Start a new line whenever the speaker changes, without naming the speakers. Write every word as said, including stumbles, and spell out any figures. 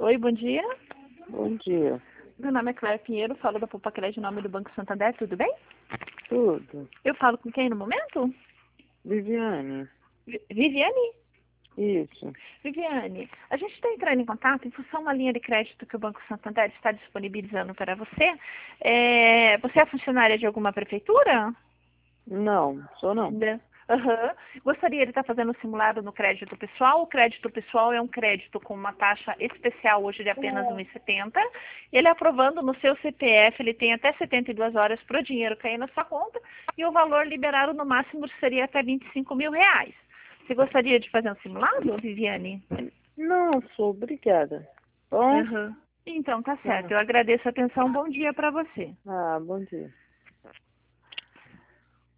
Oi, bom dia.
Bom dia.
Meu nome é Cléia Pinheiro, falo da Poupa Crédito em nome do Banco Santander, tudo bem?
Tudo.
Eu falo com quem no momento?
Viviane.
Vi- Viviane?
Isso.
Viviane, a gente está entrando em contato em função de uma linha de crédito que o Banco Santander está disponibilizando para você. É, você é funcionária de alguma prefeitura?
Não, sou não.
Né? Aham. Gostaria de estar fazendo um simulado no crédito pessoal. O crédito pessoal é um crédito com uma taxa especial hoje de apenas um vírgula setenta. Ele aprovando no seu C P F, ele tem até setenta e duas horas para o dinheiro cair na sua conta e o valor liberado no máximo seria até vinte e cinco mil reais. Você gostaria de fazer um simulado, Viviane?
Não, sou obrigada. Bom?
Aham. Então, tá certo.
Tá.
Eu agradeço a atenção. Bom dia para você.
Ah, bom dia.